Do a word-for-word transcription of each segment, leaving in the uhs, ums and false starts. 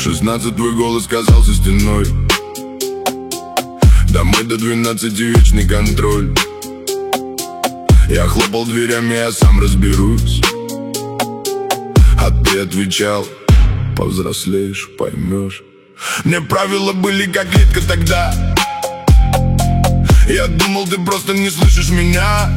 шестнадцать твой голос казался стеной. Домой до двенадцати вечный контроль. Я хлопал дверями, я сам разберусь. А ты отвечал: повзрослеешь, поймешь. Мне правила были как клетка тогда. Я думал, ты просто не слышишь меня.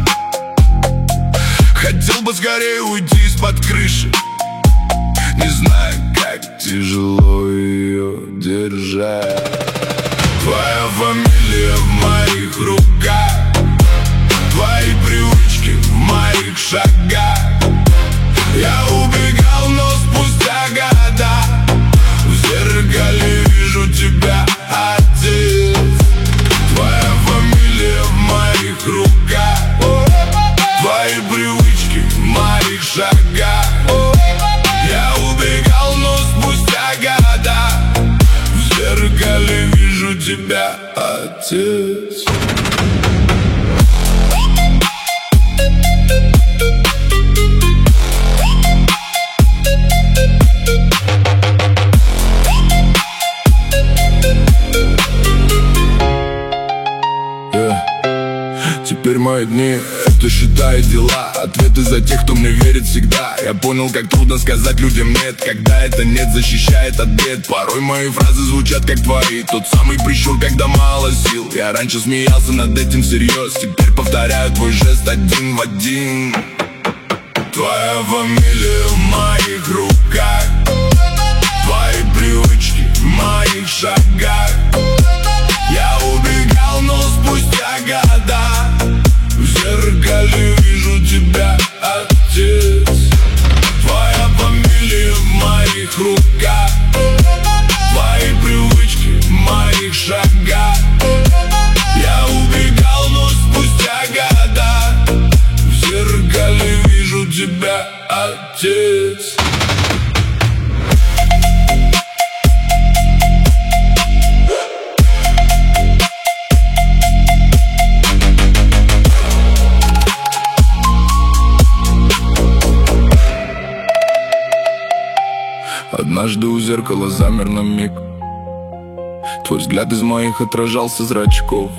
Хотел бы скорее уйти из-под крыши, не знаю, как тяжело ее держать. Твоя фамилия в моих руках, твои привычки в моих шагах. Я убегал, но спустя года в зеркале вижу тебя, отец. Твоя фамилия в моих руках, твои привычки в моих шагах. Я убегал, но спустя года в зеркале вижу тебя, отец. Теперь мои дни — это считая дела, ответы за тех, кто мне верит всегда. Я понял, как трудно сказать людям нет, когда это нет защищает от бед. Порой мои фразы звучат как твои, тот самый прищур, когда мало сил. Я раньше смеялся над этим всерьез, теперь повторяю твой жест один в один. Твоя фамилия в моих руках, твои привычки в моих шагах. Я убегал, но спустя года в зеркале вижу тебя, отец. Твоя фамилия в моих руках, твои привычки в моих шагах. Я убегал, но спустя года в зеркале вижу тебя, отец. Однажды у зеркала замер на миг, твой взгляд из моих отражался зрачков.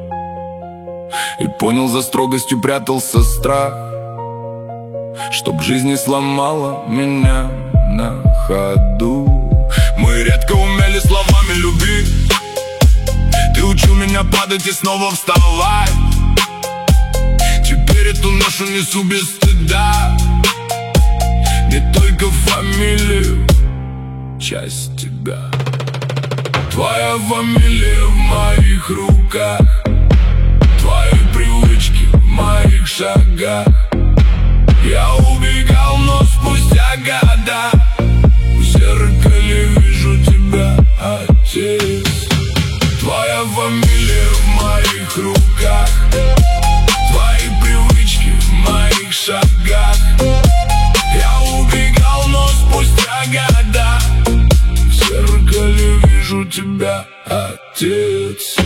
И понял, за строгостью прятался страх, чтоб жизнь не сломала меня на ходу. Мы редко умели словами любить, ты учил меня падать и снова вставать. Теперь эту ношу несу без стыда, не только фамилию, часть тебя. Твоя фамилия в моих руках, твои привычки в моих шагах. Я убегал, но спустя года в зеркале вижу тебя, отец. Твоя фамилия в моих руках, твои привычки в моих шагах. Я убегал, но спустя года в зеркале вижу тебя, отец.